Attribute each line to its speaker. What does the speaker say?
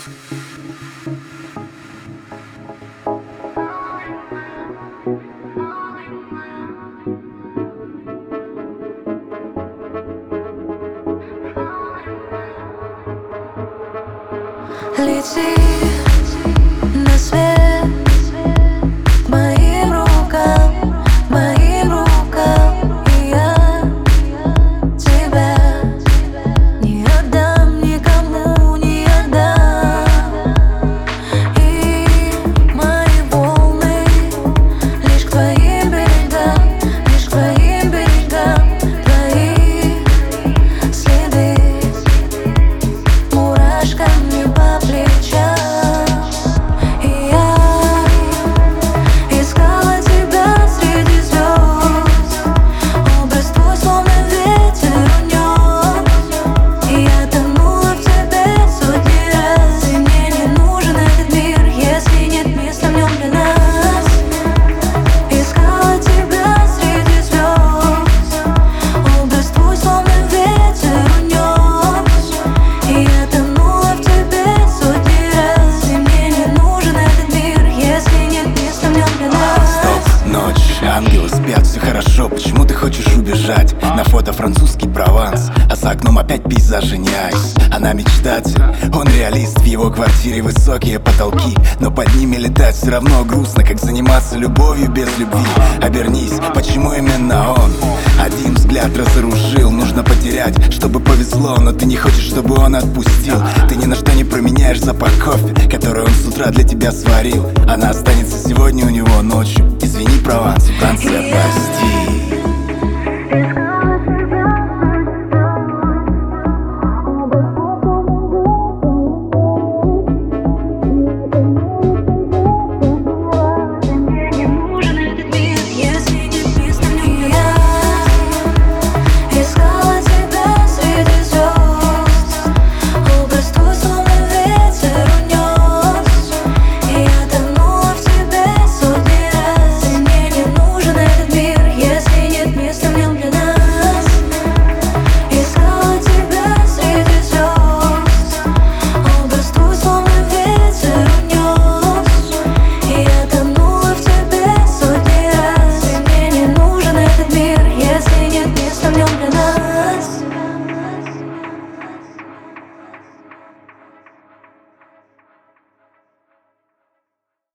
Speaker 1: Лети на свет к моим рукам, и я тебя не отдам, никому не отдам. И мои волны лишь к твоим берегам, лишь к твоим берегам. Твои следы мурашками по плечам. И я искала тебя среди звезд, образ твой словно ветер унес. И я тонула в тебе сотни раз. И мне не нужен этот мир, если нет места в нем для нас. Искала тебя среди звезд, образ твой словно ветер унес. И я тонула в тебе сотни раз. И мне не нужен этот мир, если нет места в нем для нас.
Speaker 2: Стоп, ночь, ангелы спят, все хорошо. Почему ты хочешь убежать? На фото французский Прованс, а за окном опять пейзажи не айс. Она мечтатель, он реалист. В его квартире высокие потолки, но под ними летать все равно грустно, как заниматься любовью без любви. Обернись, почему именно он? Один взгляд разоружил, нужно потерять, чтобы повезло. Но ты не хочешь, чтобы он отпустил. Ты ни на что не променяешь запах кофе, который он с утра для тебя сварил. Она останется сегодня у него ночью. Извини, Прованс, в конце прости.